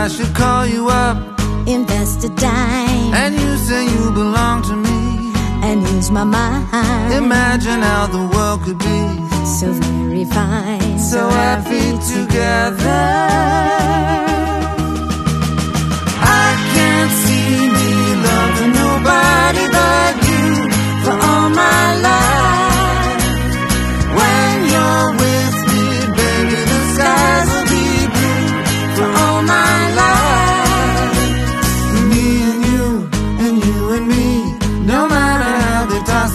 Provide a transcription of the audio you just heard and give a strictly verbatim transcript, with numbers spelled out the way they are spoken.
I should call you up, invest a dime, and you say you belong to me, and use my mind. Imagine how the world could be so very fine, so happy together. I can't see me